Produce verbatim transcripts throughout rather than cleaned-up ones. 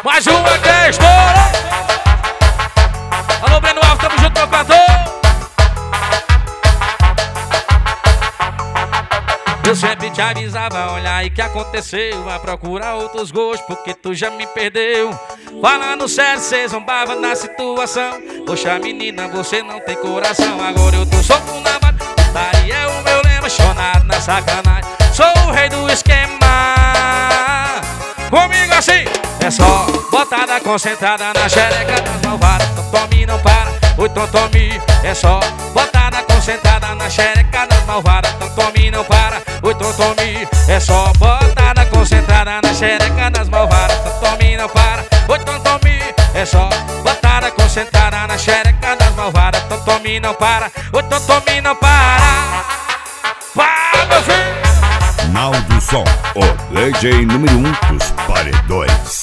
Mais uma que é estoura. Alô, Breno Alves, tamo junto, meu cantor. Eu sempre te avisava, olha aí que aconteceu. Vai procurar outros gostos, porque tu já me perdeu. Falando sério, cê zombava na situação. Poxa, menina, você não tem coração. Agora eu tô solto na bala. Daí é o meu lema, chonado na sacanagem. Sou o rei do esquema. Comigo assim, é só botada concentrada na xereca das malvadas. Totomi não para, oi Totomi. É só botada concentrada na xereca das malvadas. Totomi não para, oi Totomi. É só botada concentrada na xereca das malvadas. Totomi não para, oi Totomi. É só botada concentrada na xereca das malvadas. Totomi não para, oi Totomi não para. Para, meu filho! Naldo Som, o D J número um dos paredões.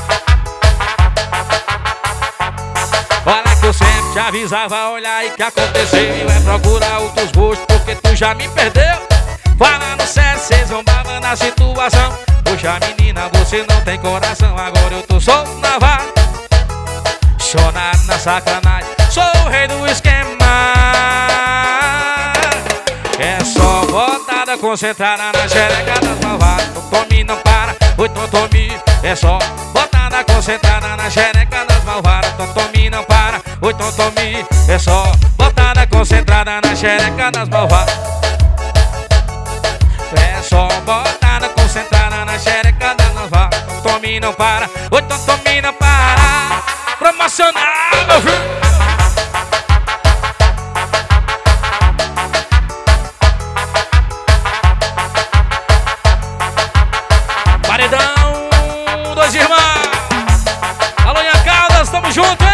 Olha que eu sempre te avisava, olha aí que aconteceu. É procurar outros gostos, porque tu já me perdeu. Falando sério, cê zombava na situação. Poxa, menina, você não tem coração. Agora eu tô solto na vaga, chonado na sacanagem. Sou o rei do esquema. É só botada concentrada na xereca das malvadas. Totomi não para, oi Totomi. É só botada concentrada na xereca das malvadas. Totomi não para, oi Totomi. É só botada concentrada na xereca das malvadas. É só botada concentrada na xereca das malvadas. Totomi não para, oi Totomi não para. Promocional, meu filho. Paredão, dois irmãos. Alô, Ian Caldas, tamo junto, hein?